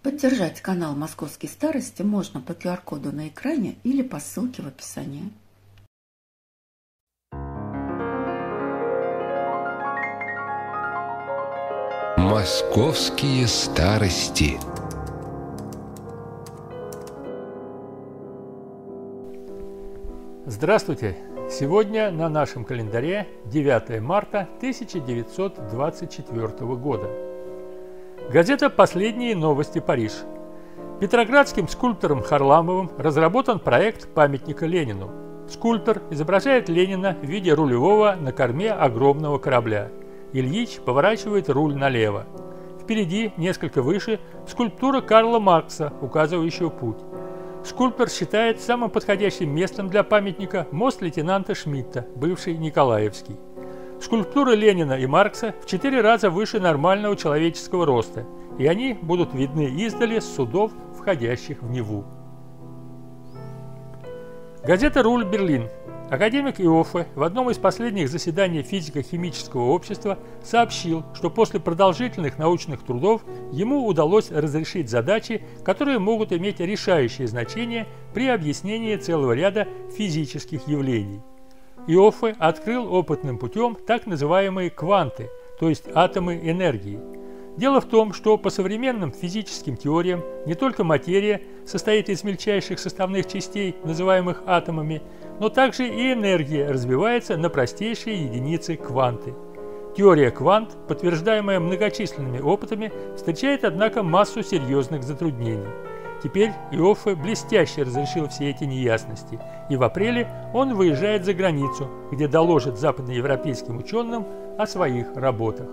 Поддержать канал «Московские старости» можно по QR-коду на экране или по ссылке в описании. «Московские старости». Здравствуйте! Сегодня на нашем календаре 9 марта 1924 года. Газета «Последние новости. Париж». Петроградским скульптором Харламовым разработан проект памятника Ленину. Скульптор изображает Ленина в виде рулевого на корме огромного корабля. Ильич поворачивает руль налево. Впереди, несколько выше, скульптура Карла Маркса, указывающего путь. Скульптор считает самым подходящим местом для памятника мост лейтенанта Шмидта, бывший Николаевский. Скульптуры Ленина и Маркса в 4 раза выше нормального человеческого роста, и они будут видны издали с судов, входящих в Неву. Газета «Руль. Берлин». Академик Иоффе в одном из последних заседаний физико-химического общества сообщил, что после продолжительных научных трудов ему удалось разрешить задачи, которые могут иметь решающее значение при объяснении целого ряда физических явлений. Иоффе открыл опытным путем так называемые кванты, то есть атомы энергии. Дело в том, что по современным физическим теориям не только материя состоит из мельчайших составных частей, называемых атомами, но также и энергия разбивается на простейшие единицы кванты. Теория квант, подтверждаемая многочисленными опытами, встречает, однако, массу серьезных затруднений. Теперь Иоффе блестяще разрешил все эти неясности, и в апреле он выезжает за границу, где доложит западноевропейским ученым о своих работах.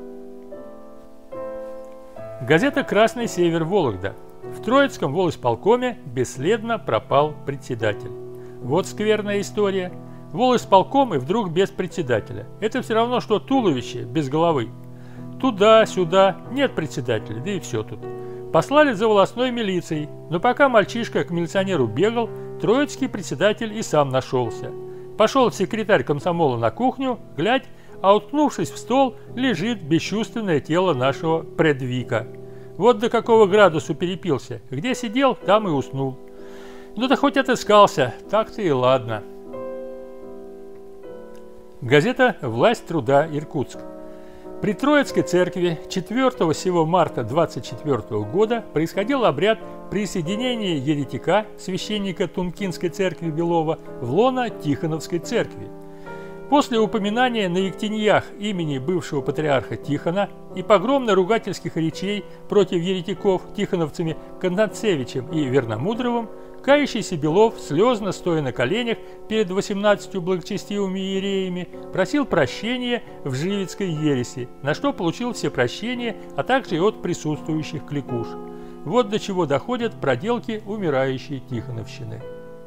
Газета «Красный север. Вологда». В Троицком волисполкоме бесследно пропал председатель. Вот скверная история. Волисполком и вдруг без председателя. Это все равно, что туловище без головы. Туда-сюда, нет председателя, да и все тут. Послали за волостной милицией, но пока мальчишка к милиционеру бегал, троицкий председатель и сам нашелся. Пошел секретарь комсомола на кухню, глядь, а уткнувшись в стол, лежит бесчувственное тело нашего предвика. Вот до какого градусу перепился. Где сидел, там и уснул. Ну да хоть отыскался, так-то и ладно. Газета «Власть труда. Иркутск». При Троицкой церкви 4 сего марта 24 года происходил обряд присоединения еретика, священника Тункинской церкви Белова, в лоно Тихоновской церкви. После упоминания на Ектеньях имени бывшего патриарха Тихона и погромно-ругательских речей против еретиков тихоновцами Констанцевичем и Верномудровым, кающийся Белов, слезно стоя на коленях перед 18 благочестивыми иереями, просил прощения в Живицкой ереси, на что получил все прощения, а также и от присутствующих кликуш. Вот до чего доходят проделки умирающей Тихоновщины.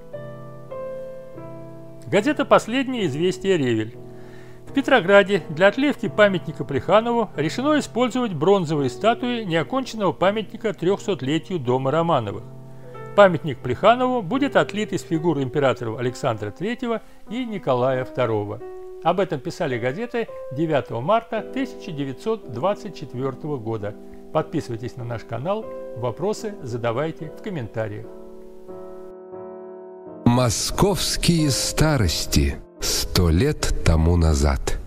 Газета «Последнее известие. Ревель». В Петрограде для отливки памятника Плеханову решено использовать бронзовые статуи неоконченного памятника 300-летию дома Романовых. Памятник Плеханову будет отлит из фигур императоров Александра III и Николая II. Об этом писали газеты 9 марта 1924 года. Подписывайтесь на наш канал, вопросы задавайте в комментариях. «Московские старости. 100 лет тому назад».